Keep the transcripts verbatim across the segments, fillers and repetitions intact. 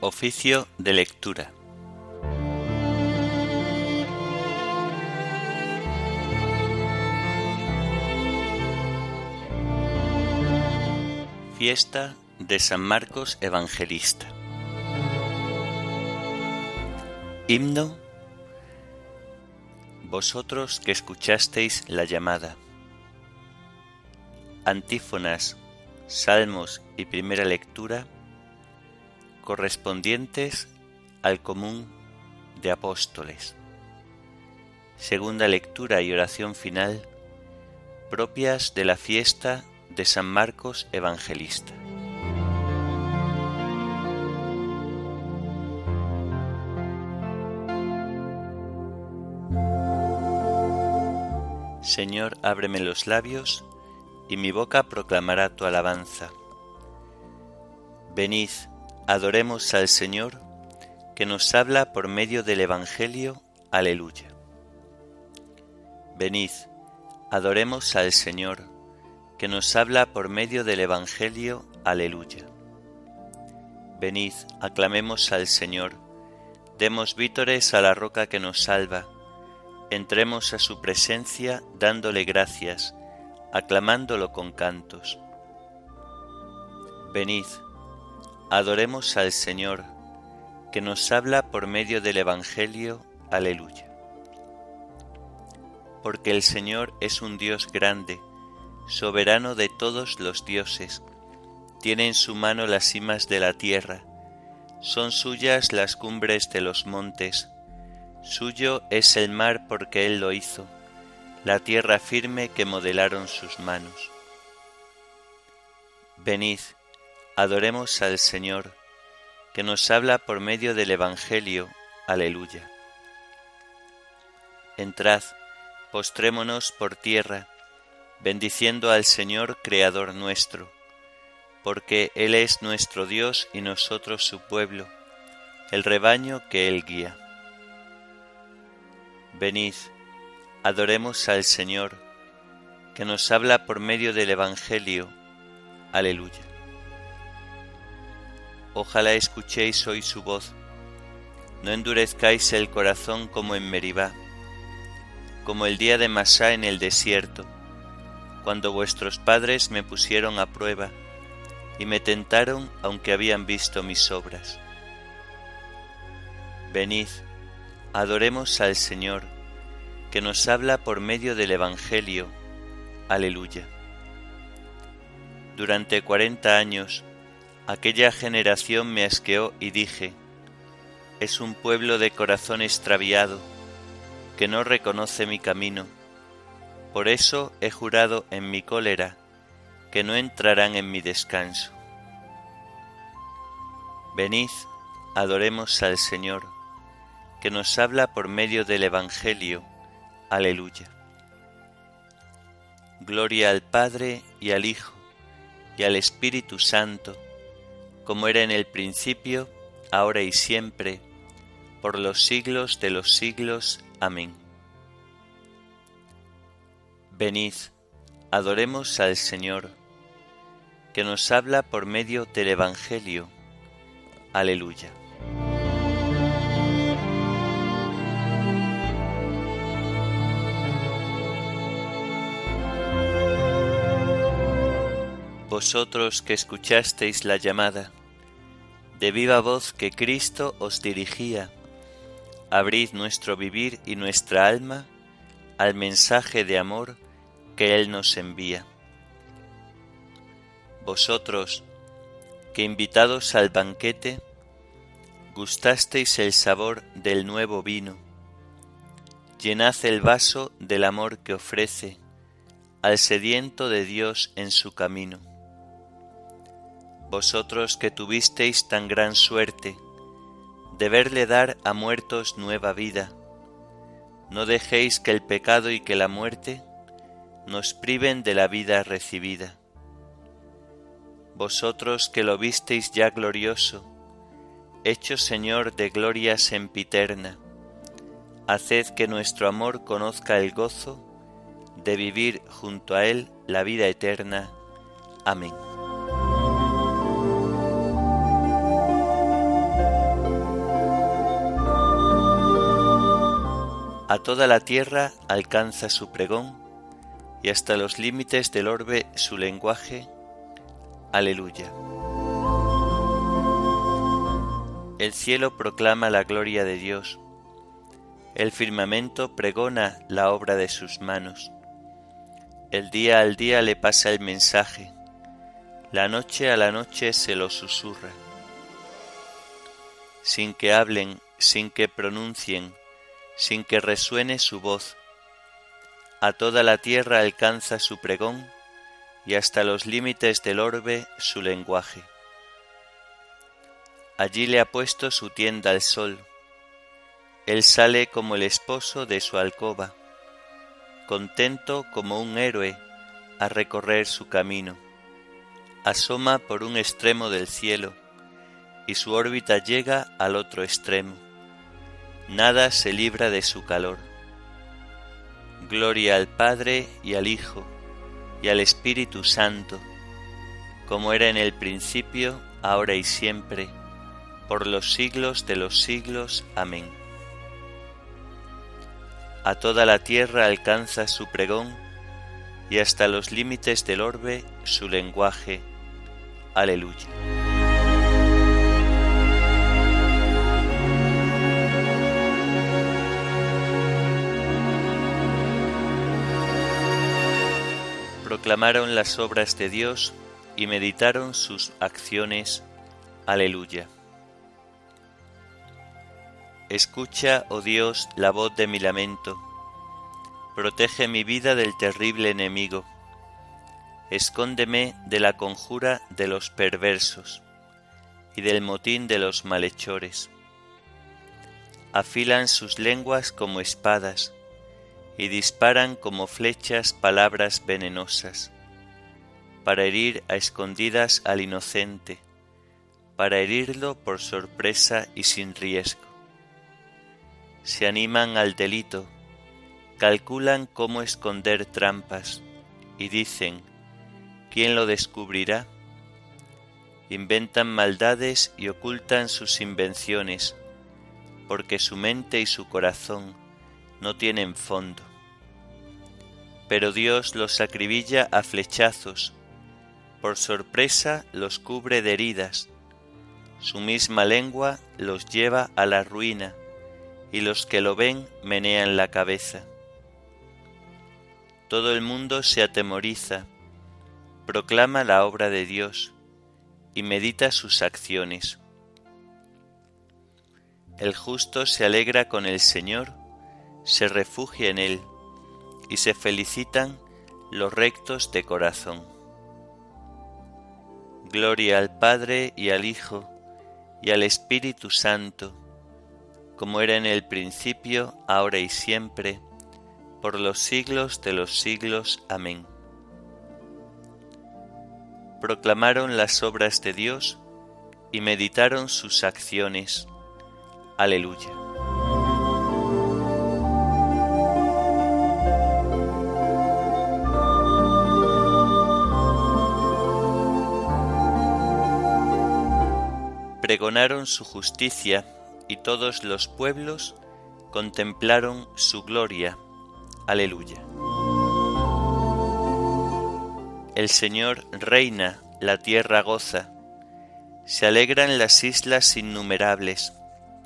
Oficio de lectura. Fiesta de San Marcos Evangelista. Himno. Vosotros que escuchasteis la llamada. Antífonas, salmos y primera lectura correspondientes al común de apóstoles. Segunda lectura y oración final propias de la fiesta de San Marcos Evangelista. Señor, ábreme los labios, y mi boca proclamará tu alabanza. Venid, adoremos al Señor, que nos habla por medio del Evangelio. Aleluya. Venid, adoremos al Señor, que nos habla por medio del Evangelio. Aleluya. Venid, aclamemos al Señor, demos vítores a la roca que nos salva, entremos a su presencia dándole gracias, aclamándolo con cantos. Venid, adoremos al Señor, que nos habla por medio del Evangelio. Aleluya. Porque el Señor es un Dios grande, soberano de todos los dioses, tiene en su mano las cimas de la tierra, son suyas las cumbres de los montes, suyo es el mar porque Él lo hizo, la tierra firme que modelaron sus manos. Venid, adoremos al Señor, que nos habla por medio del Evangelio. Aleluya. Entrad, postrémonos por tierra, bendiciendo al Señor Creador nuestro, porque Él es nuestro Dios y nosotros su pueblo, el rebaño que Él guía. Venid, adoremos al Señor, que nos habla por medio del Evangelio. Aleluya. Ojalá escuchéis hoy su voz, no endurezcáis el corazón como en Meribá, como el día de Masá en el desierto, cuando vuestros padres me pusieron a prueba y me tentaron aunque habían visto mis obras. Venid, adoremos al Señor, que nos habla por medio del Evangelio. Aleluya. Durante cuarenta años, aquella generación me asqueó y dije, es un pueblo de corazón extraviado, que no reconoce mi camino. Por eso he jurado en mi cólera, que no entrarán en mi descanso. Venid, adoremos al Señor, que nos habla por medio del Evangelio. Aleluya. Gloria al Padre y al Hijo y al Espíritu Santo, como era en el principio, ahora y siempre, por los siglos de los siglos. Amén. Venid, adoremos al Señor, que nos habla por medio del Evangelio. Aleluya. Vosotros que escuchasteis la llamada, de viva voz que Cristo os dirigía, abrid nuestro vivir y nuestra alma al mensaje de amor que Él nos envía. Vosotros, que invitados al banquete, gustasteis el sabor del nuevo vino, llenad el vaso del amor que ofrece al sediento de Dios en su camino. Vosotros que tuvisteis tan gran suerte de verle dar a muertos nueva vida, no dejéis que el pecado y que la muerte nos priven de la vida recibida. Vosotros que lo visteis ya glorioso, hecho Señor de gloria sempiterna, haced que nuestro amor conozca el gozo de vivir junto a Él la vida eterna. Amén. A toda la tierra alcanza su pregón, y hasta los límites del orbe su lenguaje. Aleluya. El cielo proclama la gloria de Dios, el firmamento pregona la obra de sus manos. El día al día le pasa el mensaje, la noche a la noche se lo susurra. Sin que hablen, sin que pronuncien, sin que resuene su voz, a toda la tierra alcanza su pregón y hasta los límites del orbe su lenguaje. Allí le ha puesto su tienda al sol, él sale como el esposo de su alcoba, contento como un héroe a recorrer su camino. Asoma por un extremo del cielo y su órbita llega al otro extremo. Nada se libra de su calor. Gloria al Padre y al Hijo y al Espíritu Santo, como era en el principio, ahora y siempre, por los siglos de los siglos. Amén. A toda la tierra alcanza su pregón y hasta los límites del orbe su lenguaje. Aleluya. Proclamaron las obras de Dios y meditaron sus acciones. Aleluya. Escucha, oh Dios, la voz de mi lamento. Protege mi vida del terrible enemigo. Escóndeme de la conjura de los perversos y del motín de los malhechores. Afilan sus lenguas como espadas y disparan como flechas palabras venenosas, para herir a escondidas al inocente, para herirlo por sorpresa y sin riesgo. Se animan al delito, calculan cómo esconder trampas y dicen, ¿quién lo descubrirá? Inventan maldades y ocultan sus invenciones, porque su mente y su corazón no tienen fondo. Pero Dios los acribilla a flechazos, por sorpresa los cubre de heridas, su misma lengua los lleva a la ruina, y los que lo ven menean la cabeza. Todo el mundo se atemoriza, proclama la obra de Dios y medita sus acciones. El justo se alegra con el Señor, se refugia en Él, y se felicitan los rectos de corazón. Gloria al Padre y al Hijo y al Espíritu Santo, como era en el principio, ahora y siempre, por los siglos de los siglos. Amén. Proclamaron las obras de Dios y meditaron sus acciones. Aleluya. Pregonaron su justicia y todos los pueblos contemplaron su gloria. Aleluya. El Señor reina, la tierra goza, se alegran las islas innumerables.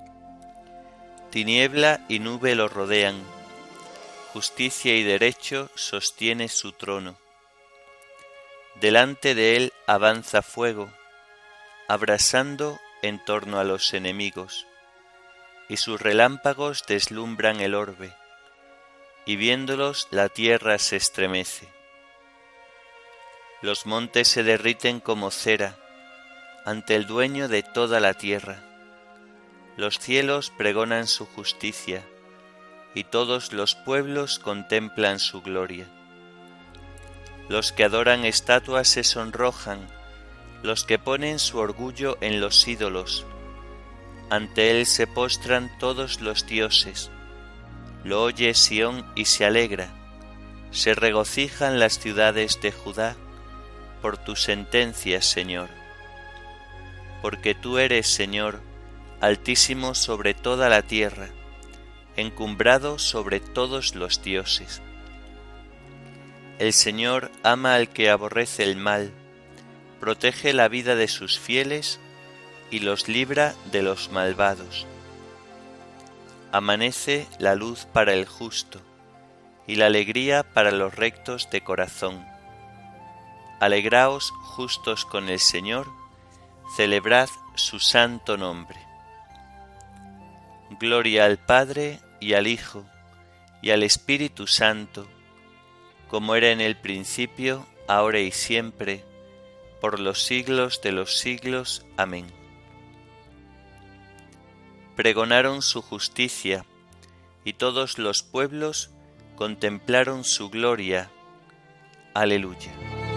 Tiniebla y nube lo rodean, justicia y derecho sostiene su trono. Delante de él avanza fuego, abrasando en torno a los enemigos, y sus relámpagos deslumbran el orbe, y viéndolos la tierra se estremece. Los montes se derriten como cera ante el dueño de toda la tierra. Los cielos pregonan su justicia, y todos los pueblos contemplan su gloria. Los que adoran estatuas se sonrojan, los que ponen su orgullo en los ídolos. Ante él se postran todos los dioses. Lo oye Sión y se alegra. Se regocijan las ciudades de Judá por tus sentencias, Señor. Porque tú eres, Señor, altísimo sobre toda la tierra. encumbrado sobre todos los dioses. El Señor ama al que aborrece el mal, protege la vida de sus fieles y los libra de los malvados. Amanece la luz para el justo y la alegría para los rectos de corazón. Alegraos justos con el Señor, celebrad su santo nombre. Gloria al Padre y al Hijo y al Espíritu Santo, como era en el principio, ahora y siempre, por los siglos de los siglos. Amén. Pregonaron su justicia, y todos los pueblos contemplaron su gloria. Aleluya.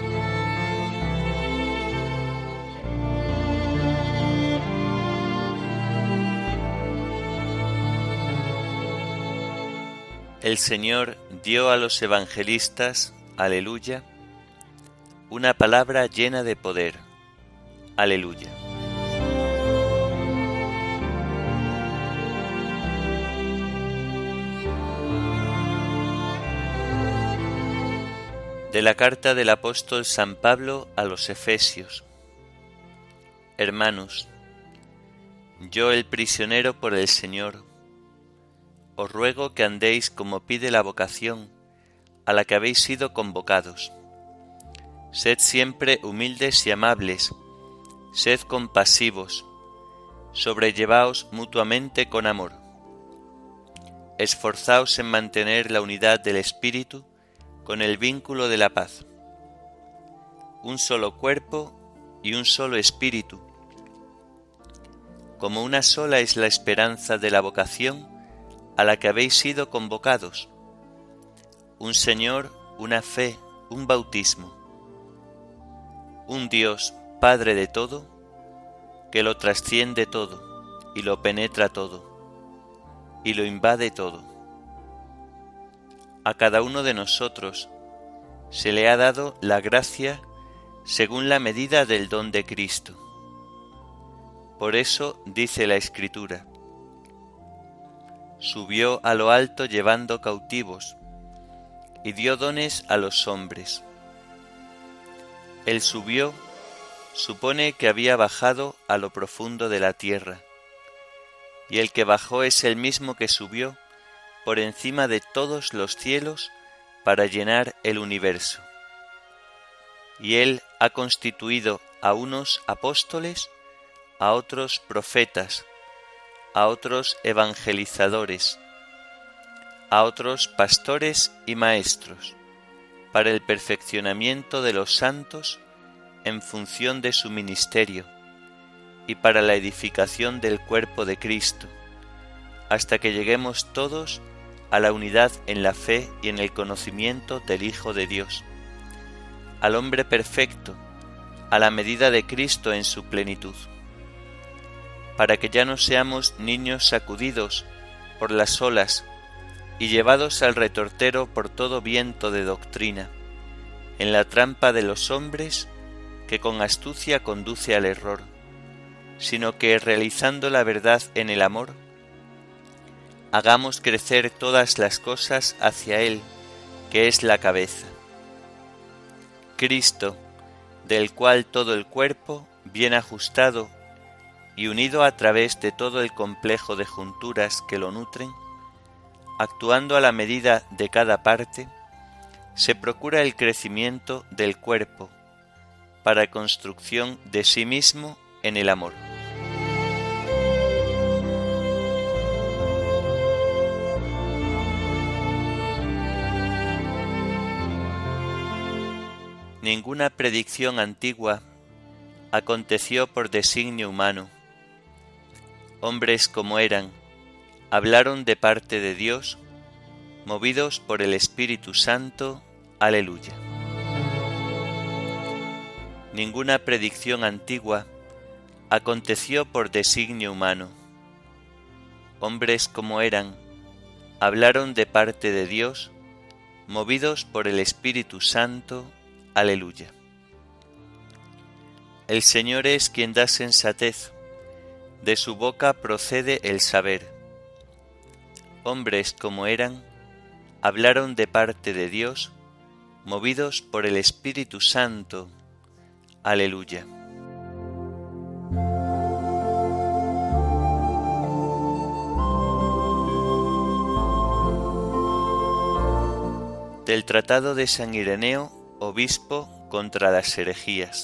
El Señor dio a los evangelistas, aleluya, una palabra llena de poder, aleluya. De la carta del apóstol San Pablo a los Efesios. Hermanos, yo el prisionero por el Señor, os ruego que andéis como pide la vocación a la que habéis sido convocados. Sed siempre humildes y amables, sed compasivos, sobrellevaos mutuamente con amor. Esforzaos en mantener la unidad del Espíritu con el vínculo de la paz. Un solo cuerpo y un solo Espíritu. Como una sola es la esperanza de la vocación a la que habéis sido convocados. Un Señor, una fe, un bautismo. Un Dios, Padre de todo, que lo trasciende todo y lo penetra todo y lo invade todo. A cada uno de nosotros se le ha dado la gracia según la medida del don de Cristo. Por eso dice la Escritura: subió a lo alto llevando cautivos, y dio dones a los hombres. El subió supone que había bajado a lo profundo de la tierra, y el que bajó es el mismo que subió por encima de todos los cielos para llenar el universo. Y él ha constituido a unos apóstoles, a otros profetas, a otros evangelizadores, a otros pastores y maestros, para el perfeccionamiento de los santos en función de su ministerio y para la edificación del cuerpo de Cristo, hasta que lleguemos todos a la unidad en la fe y en el conocimiento del Hijo de Dios, al hombre perfecto, a la medida de Cristo en su plenitud, para que ya no seamos niños sacudidos por las olas y llevados al retortero por todo viento de doctrina, en la trampa de los hombres que con astucia conduce al error, sino que, realizando la verdad en el amor, hagamos crecer todas las cosas hacia Él, que es la cabeza. Cristo, del cual todo el cuerpo, bien ajustado y unido a través de todo el complejo de junturas que lo nutren, actuando a la medida de cada parte, se procura el crecimiento del cuerpo para construcción de sí mismo en el amor. Ninguna predicción antigua aconteció por designio humano. Hombres como eran, hablaron de parte de Dios, movidos por el Espíritu Santo. Aleluya. Ninguna predicción antigua aconteció por designio humano. Hombres como eran, hablaron de parte de Dios, movidos por el Espíritu Santo. Aleluya. El Señor es quien da sensatez, de su boca procede el saber. hombres como eran, hablaron de parte de Dios, movidos por el Espíritu Santo. Aleluya. Del Tratado de San Ireneo, obispo, contra las herejías.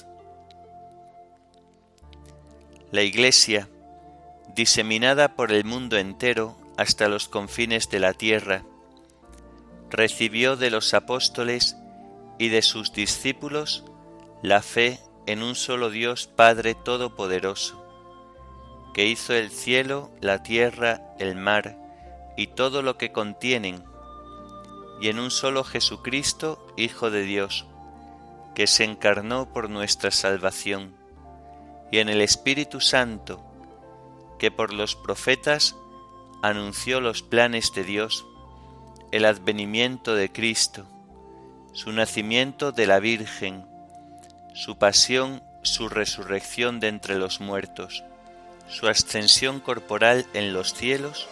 La Iglesia, diseminada por el mundo entero hasta los confines de la tierra, recibió de los apóstoles y de sus discípulos la fe en un solo Dios Padre Todopoderoso, que hizo el cielo, la tierra, el mar y todo lo que contienen, y en un solo Jesucristo, Hijo de Dios, que se encarnó por nuestra salvación, y en el Espíritu Santo, que por los profetas anunció los planes de Dios, el advenimiento de Cristo, su nacimiento de la Virgen, su pasión, su resurrección de entre los muertos, su ascensión corporal en los cielos,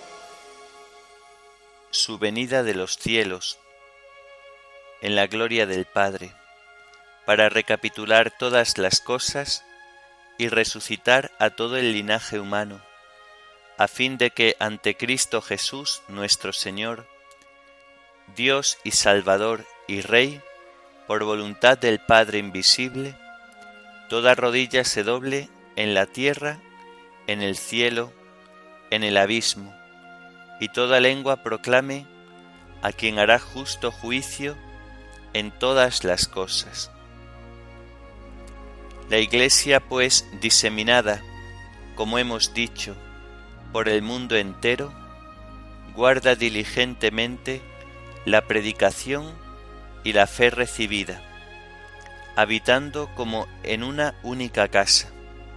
su venida de los cielos, en la gloria del Padre, para recapitular todas las cosas y resucitar a todo el linaje humano, a fin de que ante Cristo Jesús, nuestro Señor, Dios y Salvador y Rey, por voluntad del Padre invisible, toda rodilla se doble en la tierra, en el cielo, en el abismo, y toda lengua proclame a quien hará justo juicio en todas las cosas. La Iglesia, pues, diseminada, como hemos dicho, por el mundo entero, guarda diligentemente la predicación y la fe recibida, habitando como en una única casa.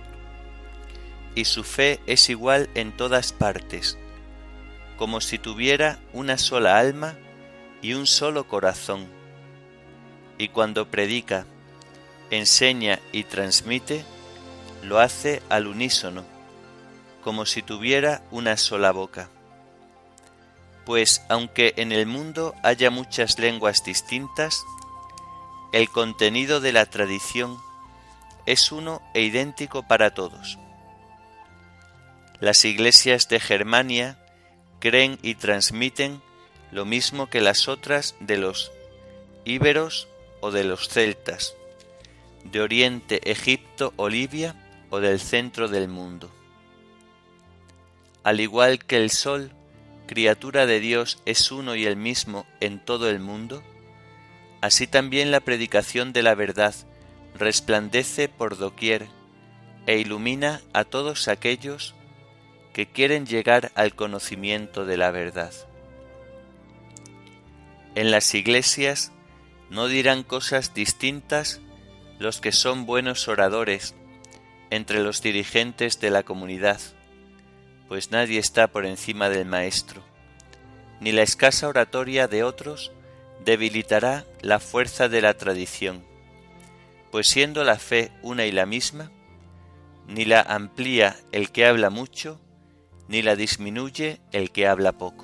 Y su fe es igual en todas partes, como si tuviera una sola alma y un solo corazón. Y cuando predica, enseña y transmite, lo hace al unísono, como si tuviera una sola boca. Pues aunque en el mundo haya muchas lenguas distintas, el contenido de la tradición es uno e idéntico para todos. Las iglesias de Germania creen y transmiten lo mismo que las otras de los íberos o de los celtas, de Oriente, Egipto o Libia o del centro del mundo. Al igual que el sol, criatura de Dios, es uno y el mismo en todo el mundo, así también la predicación de la verdad resplandece por doquier e ilumina a todos aquellos que quieren llegar al conocimiento de la verdad. En las iglesias no dirán cosas distintas los que son buenos oradores entre los dirigentes de la comunidad, pues nadie está por encima del maestro, ni la escasa oratoria de otros debilitará la fuerza de la tradición, pues siendo la fe una y la misma, ni la amplía el que habla mucho, ni la disminuye el que habla poco.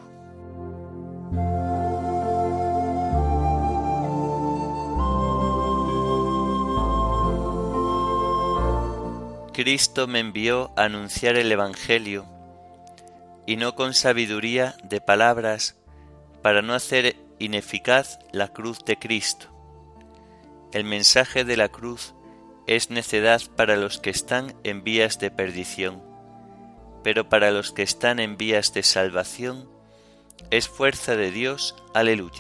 Cristo me envió a anunciar el Evangelio, y no con sabiduría de palabras, para no hacer ineficaz la cruz de Cristo. El mensaje de la cruz es necedad para los que están en vías de perdición, pero para los que están en vías de salvación es fuerza de Dios. Aleluya.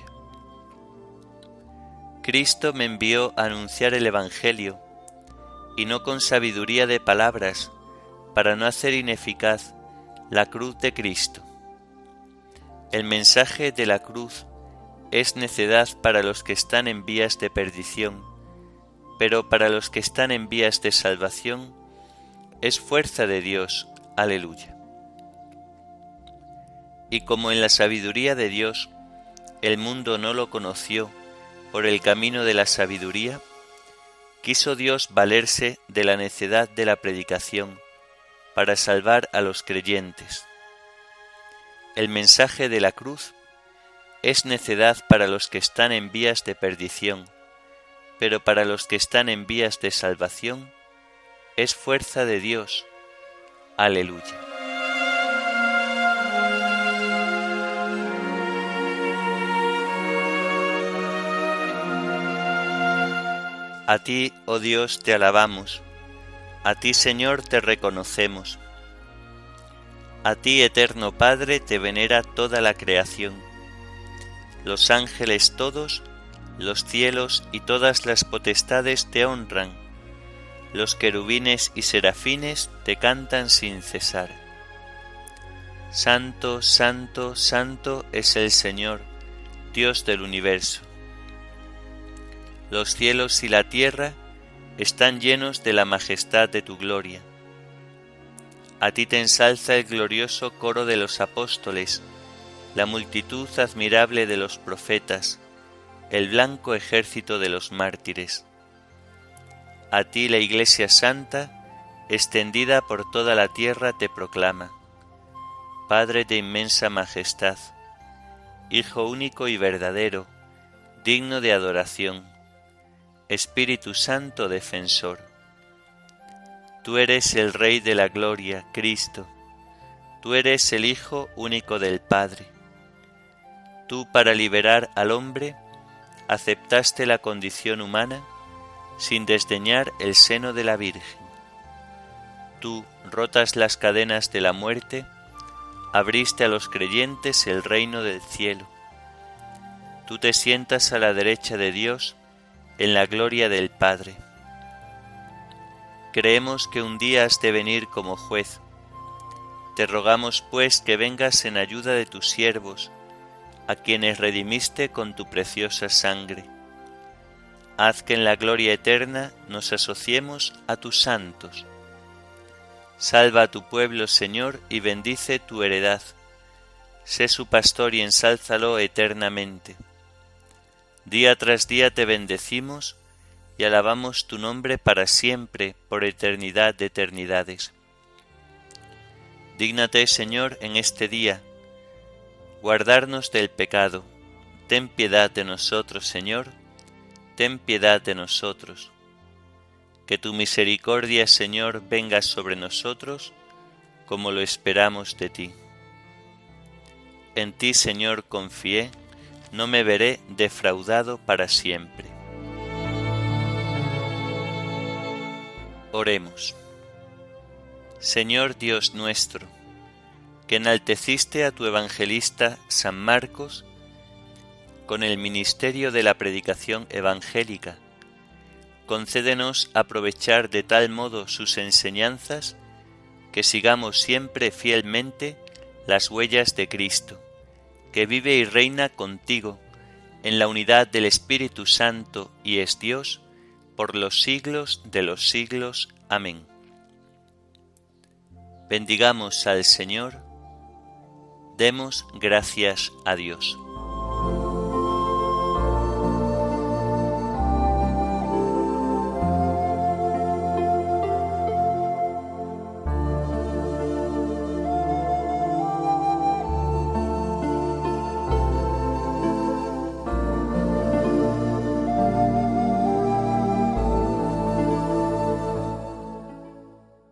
Cristo me envió a anunciar el Evangelio, y no con sabiduría de palabras, para no hacer ineficaz la cruz de Cristo. El mensaje de la cruz es necedad para los que están en vías de perdición, pero para los que están en vías de salvación es fuerza de Dios. Aleluya. Y como en la sabiduría de Dios el mundo no lo conoció por el camino de la sabiduría, quiso Dios valerse de la necedad de la predicación para salvar a los creyentes. el mensaje de la cruz es necedad para los que están en vías de perdición, pero para los que están en vías de salvación es fuerza de Dios. Aleluya. A ti, oh Dios, te alabamos, a ti, Señor, te reconocemos. A ti, eterno Padre, te venera toda la creación. Los ángeles todos, los cielos y todas las potestades te honran. Los querubines y serafines te cantan sin cesar. Santo, santo, santo es el Señor, Dios del universo. Los cielos y la tierra están llenos de la majestad de tu gloria. A ti te ensalza el glorioso coro de los apóstoles, la multitud admirable de los profetas, el blanco ejército de los mártires. A ti la Iglesia Santa, extendida por toda la tierra, te proclama. Padre de inmensa majestad, Hijo único y verdadero, digno de adoración, Espíritu Santo defensor. Tú eres el Rey de la gloria, Cristo. Tú eres el Hijo único del Padre. Tú, para liberar al hombre, aceptaste la condición humana sin desdeñar el seno de la Virgen. Tú, rotas las cadenas de la muerte, abriste a los creyentes el reino del cielo. Tú te sientas a la derecha de Dios en la gloria del Padre. Creemos que un día has de venir como juez. Te rogamos, pues, que vengas en ayuda de tus siervos, a quienes redimiste con tu preciosa sangre. Haz que en la gloria eterna nos asociemos a tus santos. Salva a tu pueblo, Señor, y bendice tu heredad. Sé su pastor y ensálzalo eternamente. Día tras día te bendecimos y alabamos tu nombre para siempre, por eternidad de eternidades. Dígnate, Señor, en este día, guardarnos del pecado. Ten piedad de nosotros, Señor, ten piedad de nosotros. Que tu misericordia, Señor, venga sobre nosotros, como lo esperamos de ti. En ti, Señor, confié, no me veré defraudado para siempre. Oremos. Señor Dios nuestro, que enalteciste a tu evangelista San Marcos con el ministerio de la predicación evangélica, concédenos aprovechar de tal modo sus enseñanzas que sigamos siempre fielmente las huellas de Cristo, que vive y reina contigo en la unidad del Espíritu Santo y es Dios por los siglos de los siglos. Amén. Bendigamos al Señor, demos gracias a Dios.